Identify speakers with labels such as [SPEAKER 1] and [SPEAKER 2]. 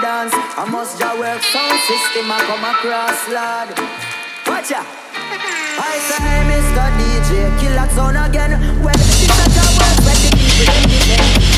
[SPEAKER 1] dance. I must just work sound system and come across, Lord. Watch ya. I say, Mr. DJ, kill that sound again. Well, it's such a work when the people in the